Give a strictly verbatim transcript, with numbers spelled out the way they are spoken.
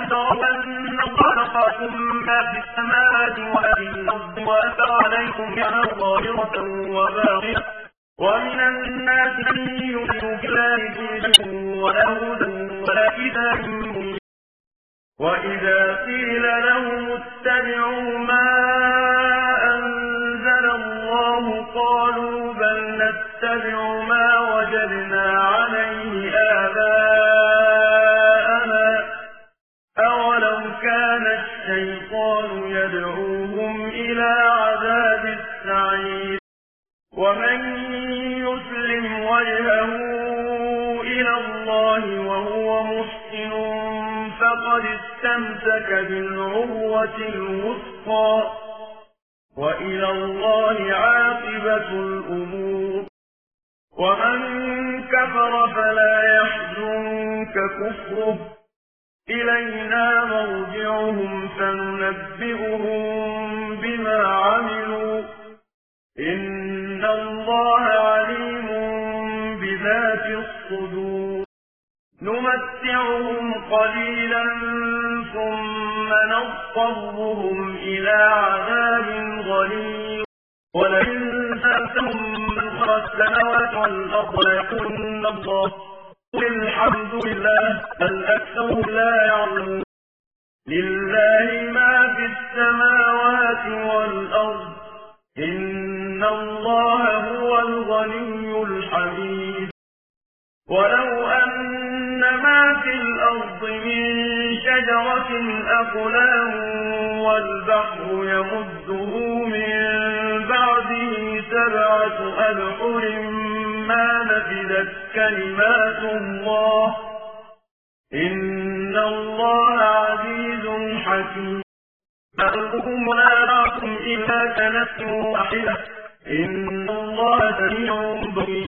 تروا أن الله خلقكم ما في السماوات وما في الأرض وأثر عليكم نعمه ظاهرة وباطنة ومن الناس من يؤمن بالله جدًا ولا هدى ولا كتاب منير وإذا قيل لهم اتبعوا ما أنزل الله قالوا بل نتبع ما وجدنا عليه آباءنا أولو كان الشيطان يدعوهم إلى عذاب السعير ومن يسلم وجهه إلى الله وهو محسن فقد استمسك بالعروة الوثقى وإلى الله عاقبة الأمور ومن كفر فلا يحزنك كفره إلينا مرجعهم فننبئهم بما عملوا إن الله عليم بذات الصدور نمتعهم قليلا ثم نضطرهم إلى عذاب غليظ ولئن سألتهم من خلق السماوات والأرض ليقولن الله قل الحمد لله بل أكثرهم لا يعلمون لله ما في السماوات والأرض إن الله هو الغني الحميد ولو أن ما في الأرض من شجرة أقلام والبحر يمده من بعده سبعة أبحر ما نفدت كلمات الله إن الله عزيز حكيم خلقكم ولا بعضكم إلا كنفس واحدة إن الله سميع بصير